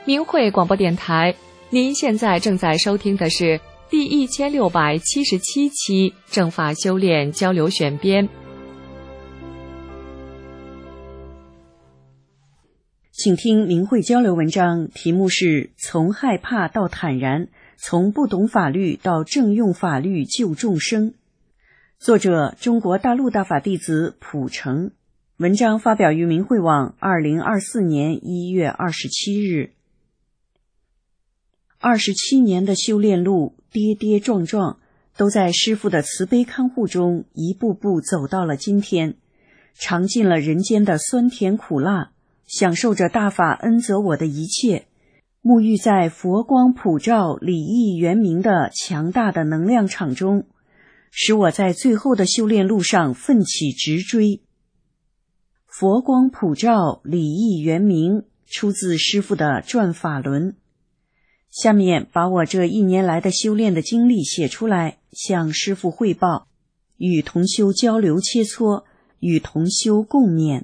明慧广播电台，您现在正在收听的是第1677期正法修炼交流选编。 请听明慧交流文章，题目是从害怕到坦然，从不懂法律到正用法律救众生。作者中国大陆大法弟子蒲成，文章发表于明慧网2024年1月27日。27年的修炼路，跌跌撞撞，都在师父的慈悲看护中一步步走到了今天，尝尽了人间的酸甜苦辣，享受着大法恩泽我的一切，沐浴在佛光普照、礼义圆明的强大的能量场中，使我在最后的修炼路上奋起直追。佛光普照，礼义圆明，出自师父的转法轮。下面把我这1年来的修炼的经历写出来，向师父汇报，与同修交流切磋，与同修共勉。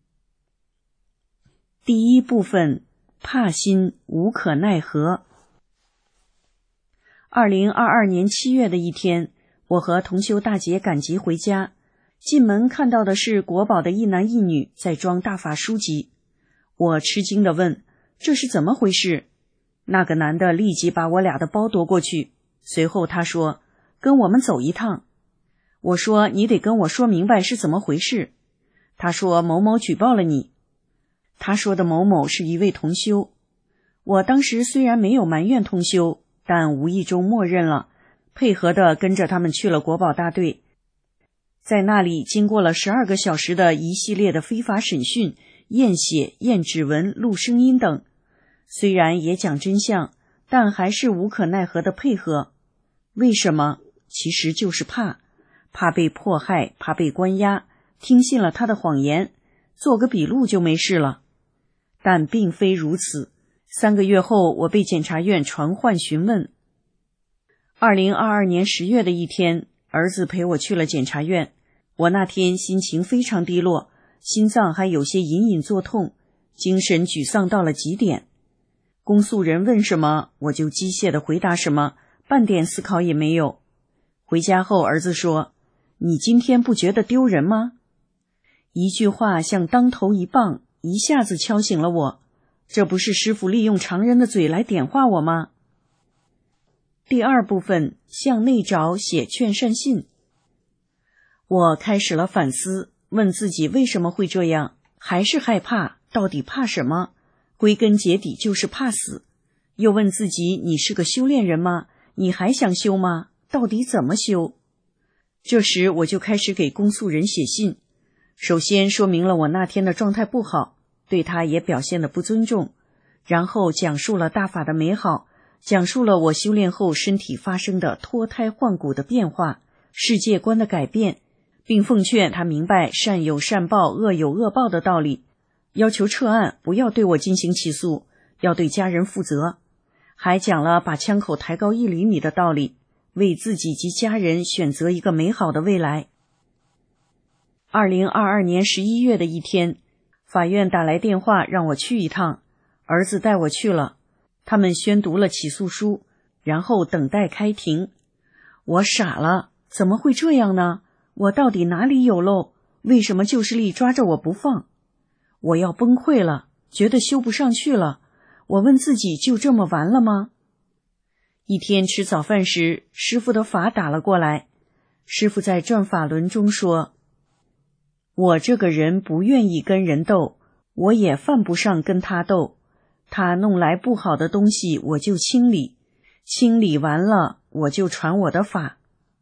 第一部分，怕心无可奈何。2022年7月的一天，我和同修大姐赶集回家，进门看到的是国宝的一男一女在装大法书籍。我吃惊地问，这是怎么回事？那个男的立即把我俩的包夺过去，随后他说，跟我们走一趟。我说，你得跟我说明白是怎么回事。他说，某某举报了你。他说的某某是一位同修。我当时虽然没有埋怨同修，但无意中默认了，配合地跟着他们去了国宝大队。在那里经过了12个小时的一系列的非法审讯、验血、验指纹、录声音等，虽然也讲真相，但还是无可奈何的配合。为什么？其实就是怕被迫害，怕被关押，听信了他的谎言，做个笔录就没事了。但并非如此。3个月后，我被检察院传唤询问。2022年10月的一天，儿子陪我去了检察院。我那天心情非常低落，心脏还有些隐隐作痛，精神沮丧到了极点。公诉人问什么，我就机械地回答什么，半点思考也没有。回家后，儿子说，你今天不觉得丢人吗？一句话像当头一棒，一下子敲醒了我，这不是师父利用常人的嘴来点化我吗？第二部分，向内找写劝善信。我开始了反思，问自己为什么会这样，还是害怕，到底怕什么？归根结底就是怕死。又问自己，你是个修炼人吗？你还想修吗？到底怎么修？这时我就开始给公诉人写信，首先说明了我那天的状态不好，对他也表现得不尊重，然后讲述了大法的美好，讲述了我修炼后身体发生的脱胎换骨的变化，世界观的改变，并奉劝他明白善有善报，恶有恶报的道理，要求撤案，不要对我进行起诉，要对家人负责，还讲了把枪口抬高1厘米的道理，为自己及家人选择一个美好的未来。2022年11月的一天，法院打来电话让我去一趟，儿子带我去了，他们宣读了起诉书，然后等待开庭。我傻了，怎么会这样呢？我到底哪里有漏？为什么旧势力抓着我不放？我要崩溃了，觉得修不上去了。我问自己，就这么完了吗？一天吃早饭时，师父的法打了过来。师父在转法轮中说，我这个人不愿意跟人斗，我也犯不上跟他斗，他弄来不好的东西我就清理，清理完了我就传我的法。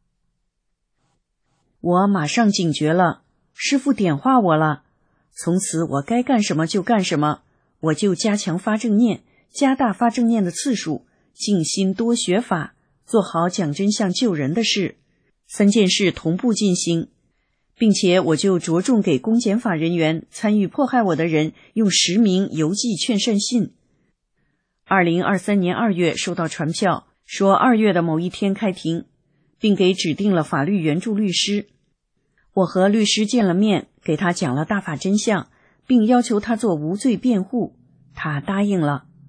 我马上警觉了，师父点化我了，从此我该干什么就干什么，我就加强发正念，加大发正念的次数，静心多学法，做好讲真相救人的事，3件事同步进行，并且我就着重给公检法人员、参与迫害我的人用实名邮寄劝善信。2023年2月收到传票，说2月的某一天开庭，并给指定了法律援助律师。我和律师见了面，给他讲了大法真相，并要求他做无罪辩护，他答应了。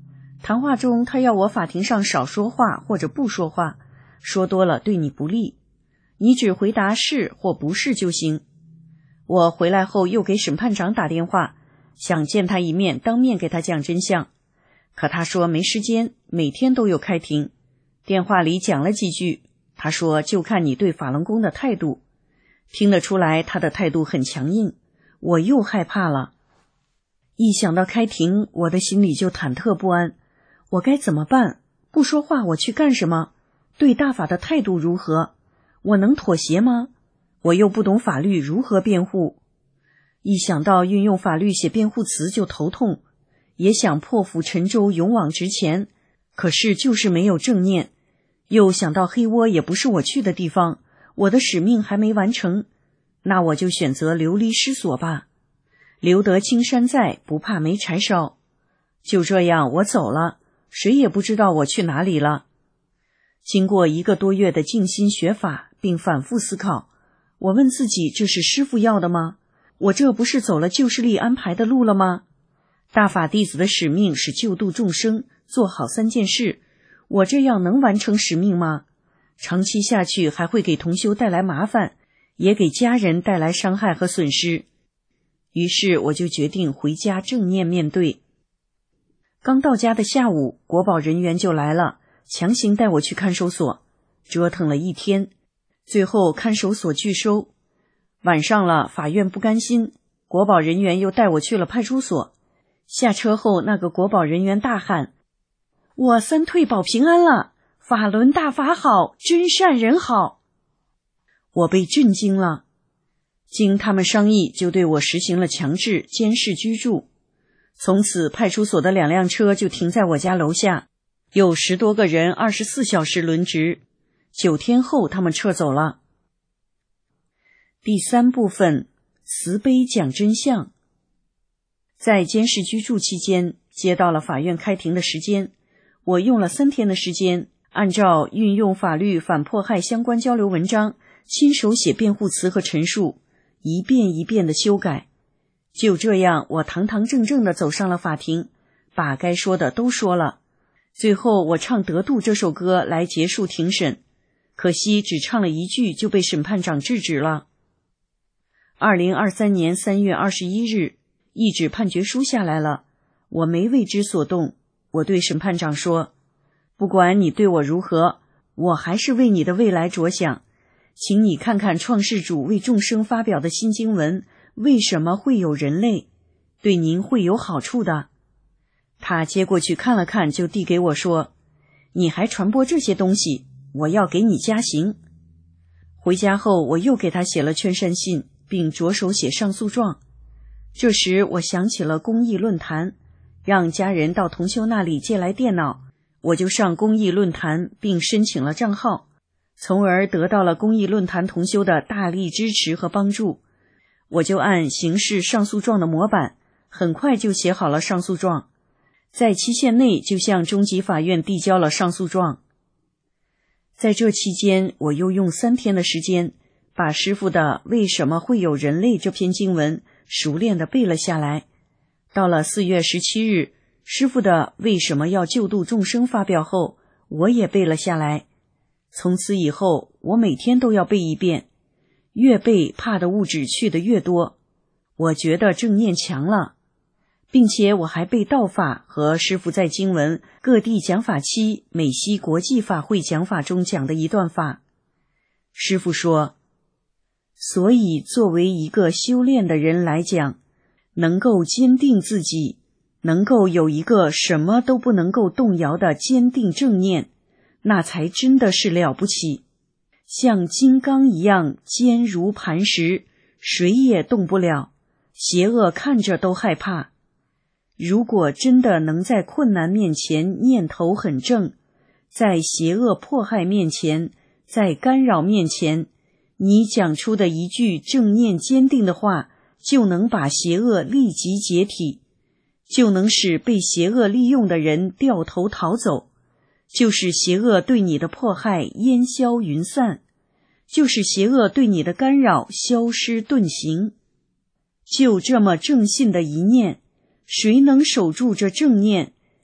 谈话中他要我法庭上少说话或者不说话，说多了对你不利，你只回答是或不是就行。我回来后又给审判长打电话，想见他一面，当面给他讲真相，可他说没时间，每天都有开庭。电话里讲了几句，他说就看你对法轮功的态度，听得出来他的态度很强硬，我又害怕了。一想到开庭，我的心里就忐忑不安，我该怎么办？不说话我去干什么？对大法的态度如何？我能妥协吗？我又不懂法律，如何辩护？一想到运用法律写辩护词就头痛，也想破釜沉舟，勇往直前，可是就是没有正念。又想到黑窝也不是我去的地方，我的使命还没完成，那我就选择流离失所吧。留得青山在，不怕没柴烧。就这样我走了，谁也不知道我去哪里了。经过1个多月的静心学法并反复思考，我问自己，这是师父要的吗？我这不是走了旧势力安排的路了吗？大法弟子的使命是救度众生，做好3件事，我这样能完成使命吗？长期下去还会给同修带来麻烦，也给家人带来伤害和损失。于是我就决定回家正念面对。刚到家的下午，国保人员就来了，强行带我去看守所，折腾了1天，最后看守所拒收。晚上了，法院不甘心，国保人员又带我去了派出所。下车后，那个国保人员大喊：我3退保平安了，法轮大法好，真善人好。我被震惊了。经他们商议，就对我实行了强制监视居住。从此派出所的2辆车就停在我家楼下，有10多个人24小时轮值。9天后他们撤走了。第3部分，慈悲讲真相。在监视居住期间，接到了法院开庭的时间，我用了3天的时间，按照运用法律反迫害相关交流文章，亲手写辩护词和陈述，一遍一遍的修改。就这样，我堂堂正正地走上了法庭，把该说的都说了。最后我唱《得度》这首歌来结束庭审，可惜只唱了1句就被审判长制止了。2023年3月21日，一纸判决书下来了，我没为之所动。我对审判长说，不管你对我如何，我还是为你的未来着想，请你看看创世主为众生发表的新经文，为什么会有人类，对您会有好处的。他接过去看了看，就递给我说，你还传播这些东西，我要给你加刑。回家后，我又给他写了劝善信，并着手写上诉状。这时我想起了公益论坛，让家人到同修那里借来电脑，我就上公益论坛并申请了账号，从而得到了公益论坛同修的大力支持和帮助。我就按刑事上诉状的模板，很快就写好了上诉状，在期限内就向中级法院递交了上诉状。在这期间，我又用3天的时间，把师父的为什么会有人类这篇经文熟练地背了下来。到了4月17日，师父的为什么要救度众生发表后，我也背了下来。从此以后，我每天都要背1遍，越背怕的物质去得越多。我觉得正念强了，并且我还背道法和师父在经文各地讲法期美西国际法会讲法中讲的一段法。师父说，所以作为一个修炼的人来讲，能够坚定自己，能够有一个什么都不能够动摇的坚定正念，那才真的是了不起。像金刚一样坚如磐石，谁也动不了，邪恶看着都害怕。如果真的能在困难面前念头很正，在邪恶迫害面前，在干扰面前，你讲出的一句正念坚定的话，就能把邪恶立即解体，就能使被邪恶利用的人掉头逃走，就使邪恶对你的迫害烟消云散，就使邪恶对你的干扰消失遁形。就这么正信的一念，谁能守住这正念，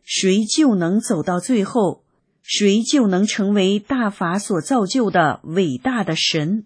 谁就能走到最后，谁就能成为大法所造就的伟大的神。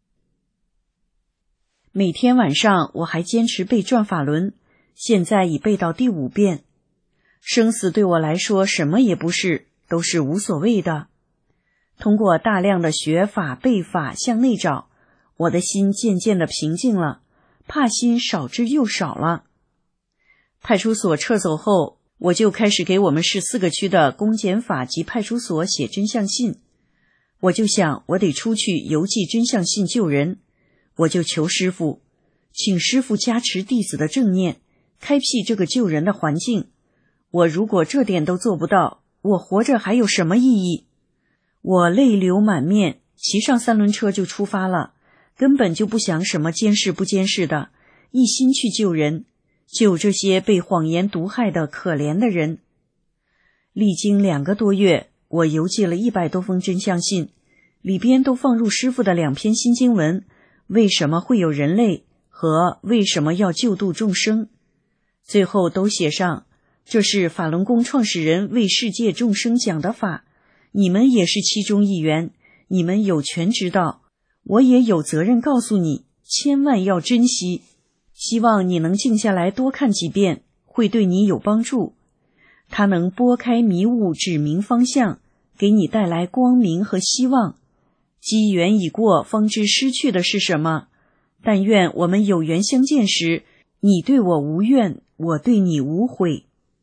每天晚上我还坚持背转法轮，现在已背到第5遍。生死对我来说什么也不是，都是无所谓的。通过大量的学法背法向内找，我的心渐渐的平静了，怕心少之又少了。派出所撤走后，我就开始给我们市4个区的公检法及派出所写真相信。我就想我得出去邮寄真相信救人，我就求师父，请师父加持弟子的正念，开辟这个救人的环境。我如果这点都做不到，我活着还有什么意义？我泪流满面，骑上3轮车就出发了，根本就不想什么监视不监视的，一心去救人，救这些被谎言毒害的可怜的人。历经2个多月，我邮寄了100多封真相信，里边都放入师父的2篇新经文，为什么会有人类和为什么要救度众生，最后都写上，这是法轮功创始人为世界众生讲的法，你们也是其中一员，你们有权知道，我也有责任告诉你，千万要珍惜。希望你能静下来多看几遍，会对你有帮助。它能拨开迷雾，指明方向，给你带来光明和希望。机缘已过，方知失去的是什么。但愿我们有缘相见时，你对我无怨，我对你无悔。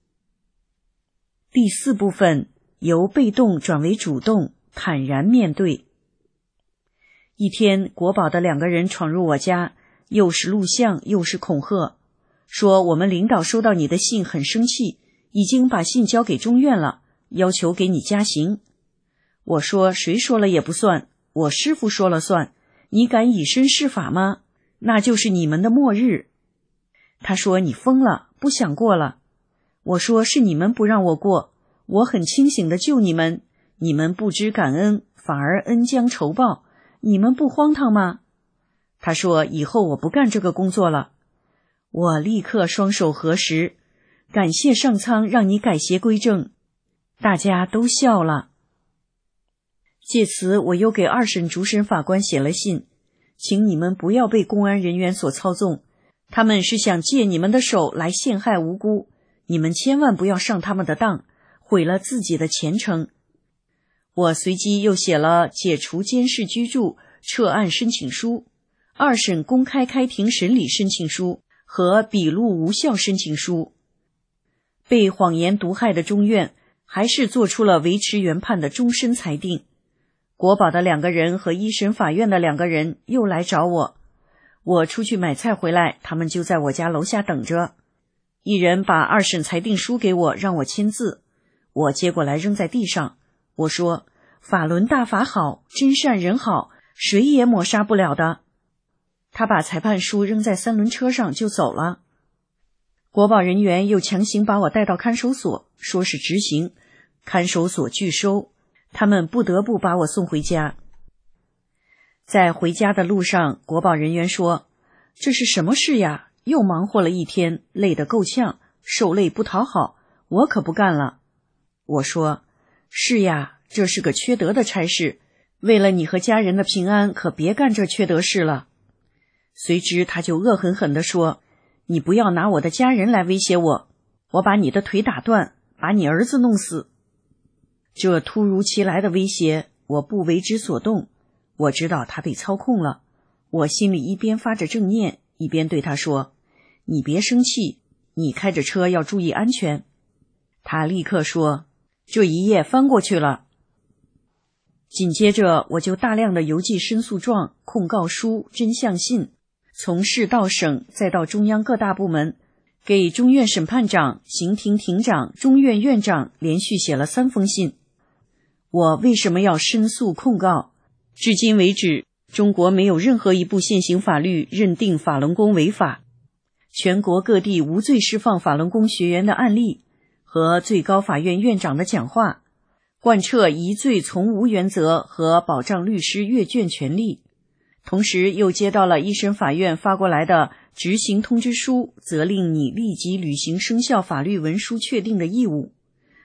第4部分，由被动转为主动，坦然面对。一天，国保的2个人闯入我家，又是录像又是恐吓，说我们领导收到你的信很生气，已经把信交给中院了，要求给你加刑。我说谁说了也不算，我师父说了算，你敢以身试法吗？那就是你们的末日。他说你疯了，不想过了。我说是你们不让我过，我很清醒地救你们，你们不知感恩，反而恩将仇报，你们不荒唐吗？他说以后我不干这个工作了。我立刻双手合十，感谢上苍让你改邪归正。大家都笑了。借此我又给2审主审法官写了信，请你们不要被公安人员所操纵，他们是想借你们的手来陷害无辜，你们千万不要上他们的当，毁了自己的前程。我随即又写了解除监视居住、撤案申请书、2审公开开庭审理申请书和笔录无效申请书。被谎言毒害的中院还是做出了维持原判的终身裁定。国保的2个人和1审法院的2个人又来找我，我出去买菜回来，他们就在我家楼下等着。一人把2审裁定书给我，让我签字，我接过来扔在地上。我说法轮大法好，真善人好，谁也抹杀不了的。他把裁判书扔在3轮车上就走了。国保人员又强行把我带到看守所，说是执行，看守所拒收，他们不得不把我送回家。在回家的路上，国保人员说，这是什么事呀？又忙活了一天，累得够呛，受累不讨好，我可不干了。我说，是呀，这是个缺德的差事，为了你和家人的平安，可别干这缺德事了。随之他就恶狠狠地说，你不要拿我的家人来威胁我，我把你的腿打断，把你儿子弄死。这突如其来的威胁，我不为之所动。我知道他被操控了，我心里一边发着正念，一边对他说，你别生气，你开着车要注意安全。他立刻说，这一页翻过去了。紧接着我就大量的邮寄申诉状、控告书、真相信，从市到省再到中央各大部门，给中院审判长、刑庭庭长、中院院长连续写了3封信。我为什么要申诉控告？至今为止，中国没有任何一部现行法律认定法轮功违法，全国各地无罪释放法轮功学员的案例和最高法院院长的讲话，贯彻疑罪从无原则和保障律师阅卷权利。同时又接到了1审法院发过来的执行通知书，责令你立即履行生效法律文书确定的义务，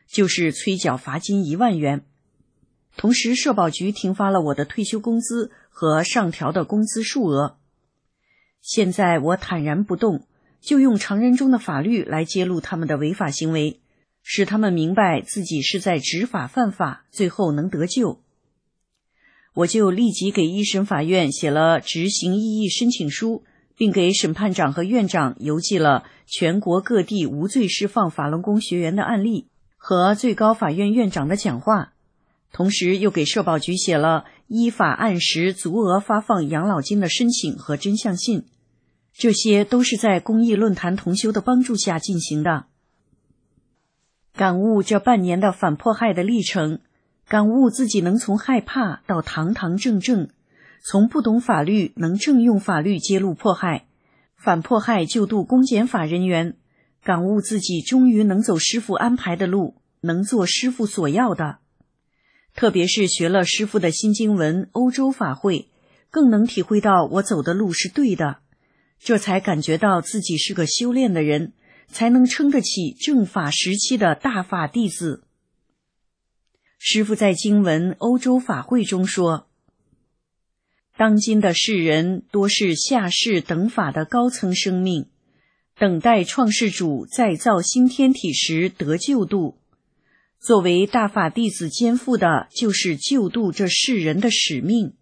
就是催缴罚金1万元。同时社保局停发了我的退休工资和上调的工资数额。现在我坦然不动，就用常人中的法律来揭露他们的违法行为，使他们明白自己是在执法犯法，最后能得救。我就立即给一审法院写了执行异议申请书，并给审判长和院长邮寄了全国各地无罪释放法轮功学员的案例和最高法院院长的讲话，同时又给社保局写了依法按时足额发放养老金的申请和真相信，这些都是在公益论坛同修的帮助下进行的。感悟这半年的反迫害的历程，感悟自己能从害怕到堂堂正正，从不懂法律能正用法律揭露迫害，反迫害救度公检法人员，感悟自己终于能走师父安排的路，能做师父所要的。特别是学了师父的新经文欧洲法会，更能体会到我走的路是对的，这才感觉到自己是个修炼的人，才能撑得起正法时期的大法弟子。师父在经文欧洲法会中说，当今的世人多是下世等法的高层生命，等待创世主再造新天体时得救度。作为大法弟子肩负的就是救度这世人的使命。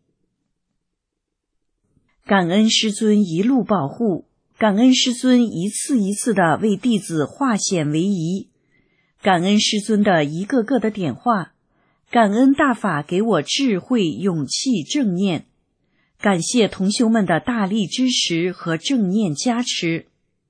感恩师尊一路保护，感恩师尊一次一次的为弟子化险为夷，感恩师尊的一个个的点化，感恩大法给我智慧、勇气、正念，感谢同修们的大力支持和正念加持。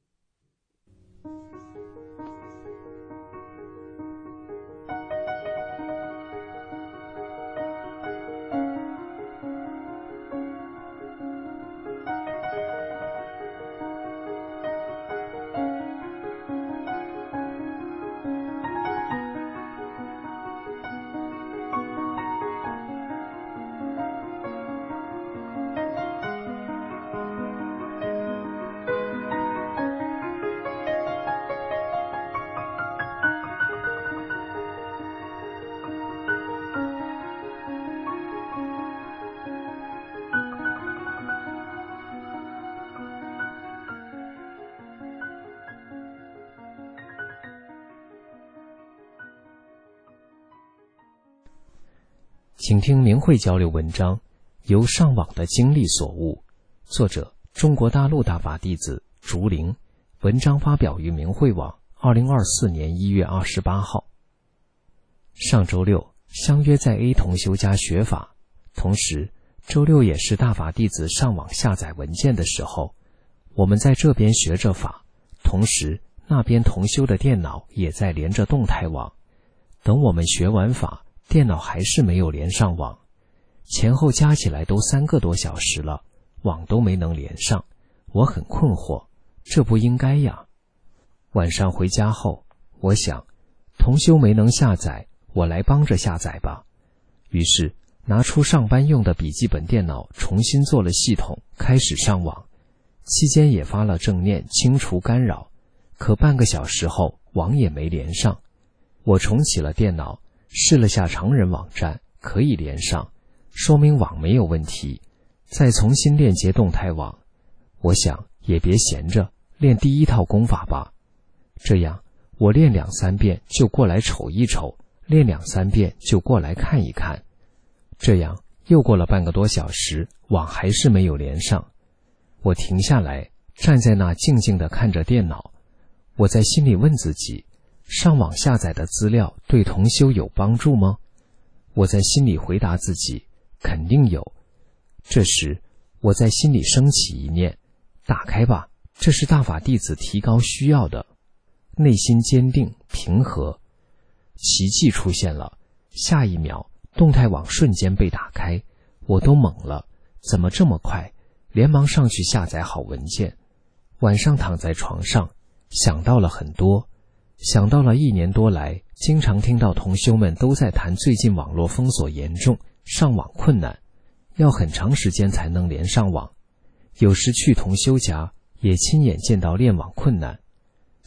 请听明慧交流文章，由上网的经历所悟，作者中国大陆大法弟子竹林，文章发表于明慧网2024年1月28号。上周六相约在 A 同修家学法，同时周六也是大法弟子上网下载文件的时候，我们在这边学着法，同时那边同修的电脑也在连着动态网。等我们学完法，电脑还是没有连上网，前后加起来都3个多小时了，网都没能连上，我很困惑，这不应该呀。晚上回家后，我想同修没能下载，我来帮着下载吧。于是拿出上班用的笔记本电脑，重新做了系统，开始上网。期间也发了正念清除干扰，可半个小时后网也没连上。我重启了电脑，试了下常人网站，可以连上，说明网没有问题，再重新链接动态网。我想也别闲着，练第一套功法吧。这样我练2-3遍就过来瞅一瞅，练2-3遍就过来看一看。这样又过了半个多小时，网还是没有连上。我停下来，站在那静静地看着电脑。我在心里问自己，上网下载的资料对同修有帮助吗？我在心里回答自己，肯定有。这时我在心里升起一念，打开吧，这是大法弟子提高需要的。内心坚定平和，奇迹出现了。下一秒动态网瞬间被打开，我都懵了，怎么这么快？连忙上去下载好文件。晚上躺在床上，想到了很多，想到了1年多来经常听到同修们都在谈最近网络封锁严重，上网困难，要很长时间才能连上网。有时去同修家也亲眼见到练网困难，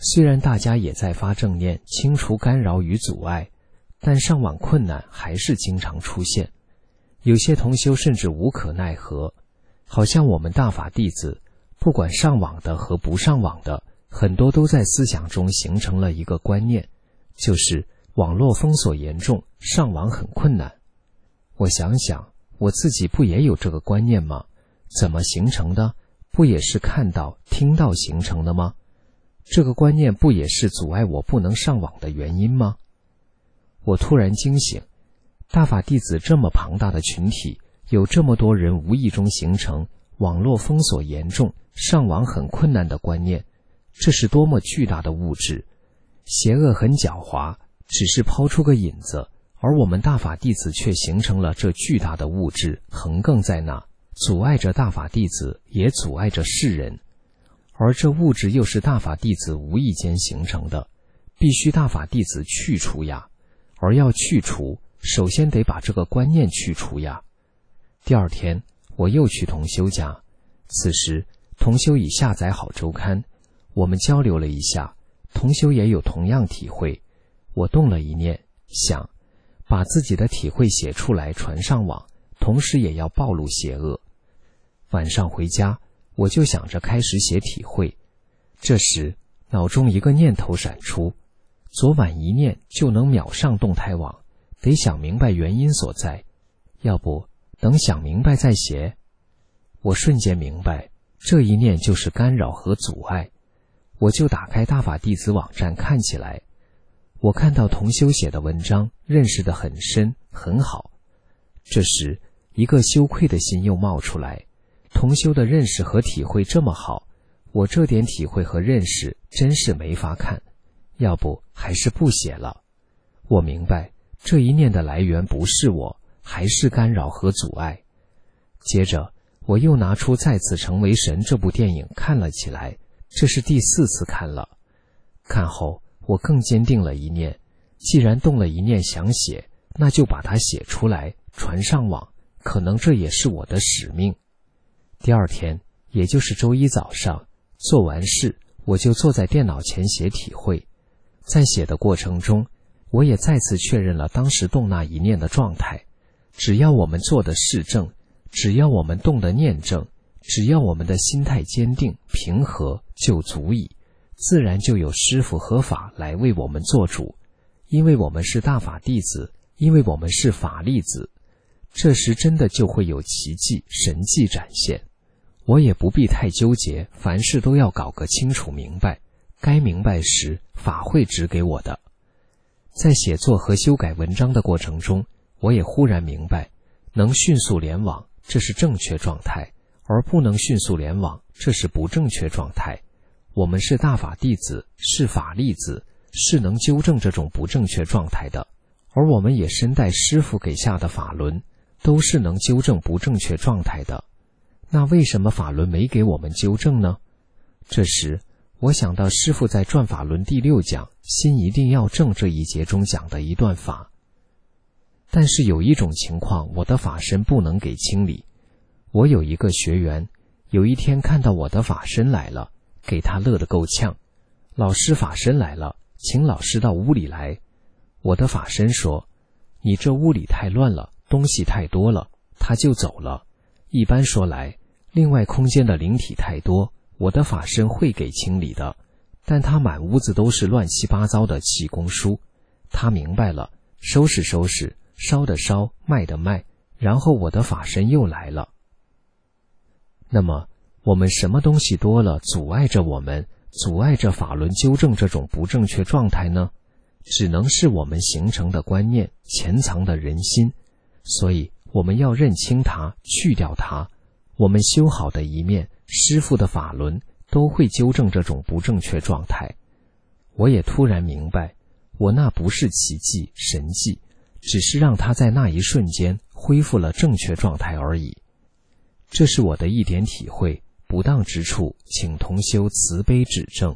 虽然大家也在发正念，清除干扰与阻碍，但上网困难还是经常出现。有些同修甚至无可奈何，好像我们大法弟子，不管上网的和不上网的，很多都在思想中形成了一个观念，就是网络封锁严重，上网很困难。我想想，我自己不也有这个观念吗？怎么形成的？不也是看到、听到形成的吗？这个观念不也是阻碍我不能上网的原因吗？我突然惊醒，大法弟子这么庞大的群体，有这么多人无意中形成网络封锁严重，上网很困难的观念，这是多么巨大的物质。邪恶很狡猾，只是抛出个引子，而我们大法弟子却形成了这巨大的物质，横亘在那，阻碍着大法弟子，也阻碍着世人。而这物质又是大法弟子无意间形成的，必须大法弟子去除呀。而要去除，首先得把这个观念去除呀。第二天，我又去同修家，此时同修已下载好周刊，我们交流了一下，同修也有同样体会。我动了一念，想把自己的体会写出来传上网，同时也要暴露邪恶。晚上回家，我就想着开始写体会，这时脑中一个念头闪出，昨晚一念就能秒上动态网，得想明白原因所在，要不等想明白再写。我瞬间明白，这一念就是干扰和阻碍。我就打开大法弟子网站看起来，我看到同修写的文章，认识得很深很好。这时一个羞愧的心又冒出来，同修的认识和体会这么好，我这点体会和认识真是没法看，要不还是不写了。我明白这一念的来源不是我，还是干扰和阻碍。接着我又拿出再次成为神这部电影看了起来，这是第4次看了。看后我更坚定了一念，既然动了一念想写，那就把它写出来传上网，可能这也是我的使命。第二天，也就是周一早上，做完事我就坐在电脑前写体会。在写的过程中，我也再次确认了当时动那一念的状态。只要我们做的事正，只要我们动的念正，只要我们的心态坚定平和，就足以，自然就有师父和法来为我们做主。因为我们是大法弟子，因为我们是法力子，这时真的就会有奇迹神迹展现。我也不必太纠结，凡事都要搞个清楚明白，该明白时法会指给我的。在写作和修改文章的过程中，我也忽然明白，能迅速联网，这是正确状态，而不能迅速联网，这是不正确状态。我们是大法弟子，是法力子，是能纠正这种不正确状态的，而我们也身带师父给下的法轮，都是能纠正不正确状态的。那为什么法轮没给我们纠正呢？这时我想到师父在转法轮第6讲心一定要正这一节中讲的一段法。但是有一种情况，我的法身不能给清理。我有一个学员，有一天看到我的法身来了，给他乐得够呛。老师法身来了，请老师到屋里来。我的法身说，你这屋里太乱了，东西太多了，他就走了。一般说来，另外空间的灵体太多，我的法身会给清理的，但他满屋子都是乱七八糟的气功书。他明白了，收拾收拾，烧的烧，卖的卖，然后我的法身又来了。那么我们什么东西多了，阻碍着我们，阻碍着法轮纠正这种不正确状态呢？只能是我们形成的观念，潜藏的人心。所以我们要认清它，去掉它。我们修好的一面，师父的法轮都会纠正这种不正确状态。我也突然明白，我那不是奇迹神迹，只是让它在那一瞬间恢复了正确状态而已。这是我的一点体会，不当之处，请同修慈悲指正。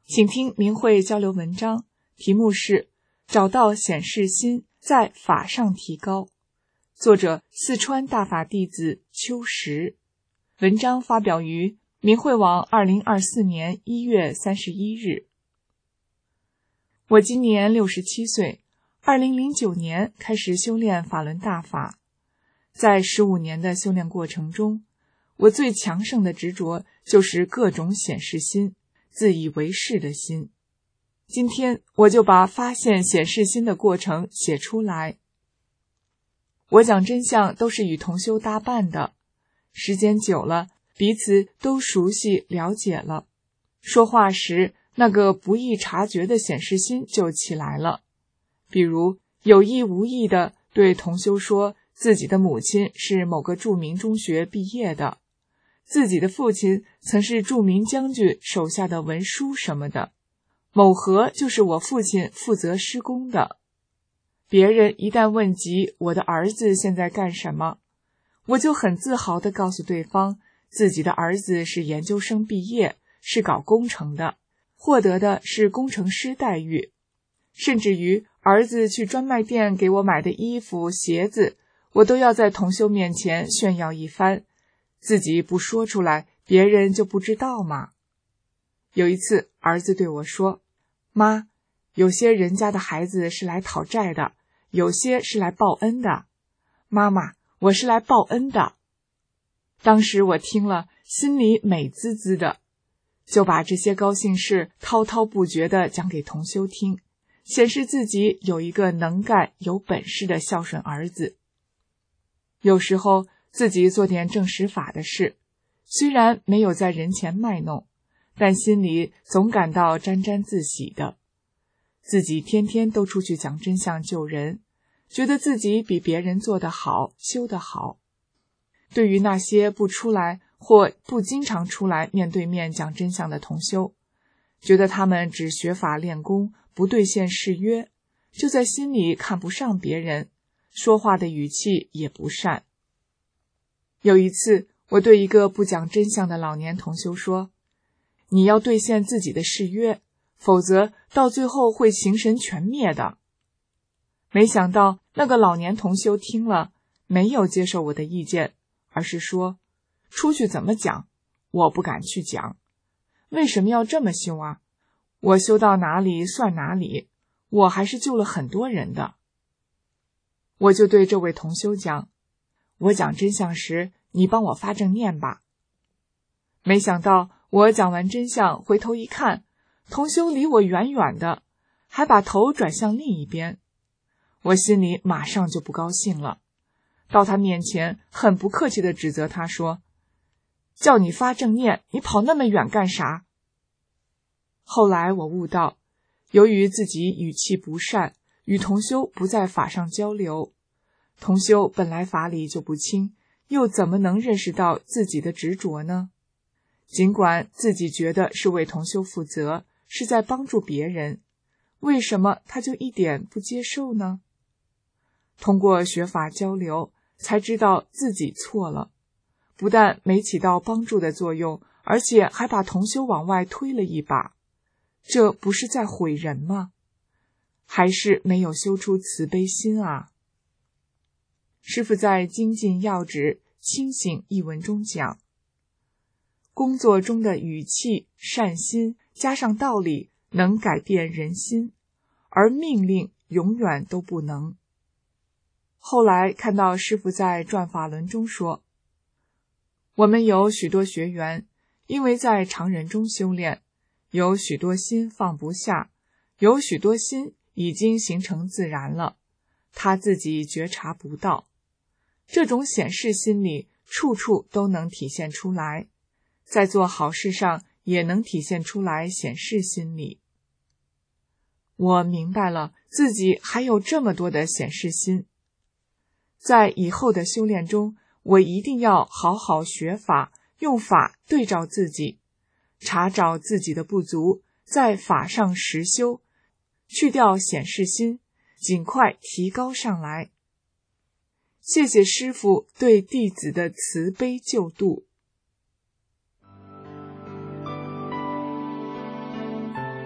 请听明慧交流文章，题目是找到显示心，在法上提高。作者四川大法弟子秋实。文章发表于明慧网2024年1月31日。我今年67岁，2009年开始修炼法轮大法。在15年的修炼过程中，我最强盛的执着就是各种显示心，自以为是的心。今天我就把发现显示心的过程写出来。我讲真相都是与同修搭伴的，时间久了，彼此都熟悉了解了，说话时那个不易察觉的显示心就起来了。比如有意无意地对同修说自己的母亲是某个著名中学毕业的，自己的父亲曾是著名将军手下的文书什么的，某河就是我父亲负责施工的。别人一旦问及我的儿子现在干什么，我就很自豪地告诉对方，自己的儿子是研究生毕业，是搞工程的，获得的是工程师待遇。甚至于儿子去专卖店给我买的衣服、鞋子，我都要在同修面前炫耀一番，自己不说出来，别人就不知道嘛。有一次，儿子对我说：“妈，有些人家的孩子是来讨债的，有些是来报恩的。妈妈，我是来报恩的。”当时我听了，心里美滋滋的，就把这些高兴事滔滔不绝地讲给同修听，显示自己有一个能干有本事的孝顺儿子。有时候自己做点正实法的事，虽然没有在人前卖弄，但心里总感到沾沾自喜的。自己天天都出去讲真相救人，觉得自己比别人做得好，修得好。对于那些不出来或不经常出来面对面讲真相的同修，觉得他们只学法练功，不兑现誓约，就在心里看不上别人，说话的语气也不善。有一次，我对一个不讲真相的老年同修说：“你要兑现自己的誓约，否则到最后会形神全灭的。”没想到那个老年同修听了，没有接受我的意见，而是说：“出去怎么讲？我不敢去讲。为什么要这么修啊？我修到哪里算哪里，我还是救了很多人的。”我就对这位同修讲：“我讲真相时，你帮我发正念吧。”没想到我讲完真相，回头一看，同修离我远远的，还把头转向另一边。我心里马上就不高兴了，到他面前很不客气地指责他说：“叫你发正念，你跑那么远干啥？”后来我悟到，由于自己语气不善，与同修不在法上交流，同修本来法理就不清，又怎么能认识到自己的执着呢？尽管自己觉得是为同修负责，是在帮助别人，为什么他就一点不接受呢？通过学法交流，才知道自己错了，不但没起到帮助的作用，而且还把同修往外推了一把，这不是在毁人吗？还是没有修出慈悲心啊。师父在《精进要旨清醒》一文中讲，工作中的语气、善心加上道理，能改变人心，而命令永远都不能。后来看到师父在转法轮中说，我们有许多学员，因为在常人中修炼，有许多心放不下，有许多心已经形成自然了，他自己觉察不到。这种显示心理处处都能体现出来，在做好事上也能体现出来显示心理。我明白了自己还有这么多的显示心，在以后的修炼中，我一定要好好学法，用法对照自己，查找自己的不足，在法上实修，去掉显示心，尽快提高上来。谢谢师父对弟子的慈悲救度。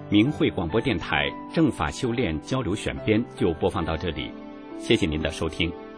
明慧广播电台正法修炼交流选编就播放到这里，谢谢您的收听。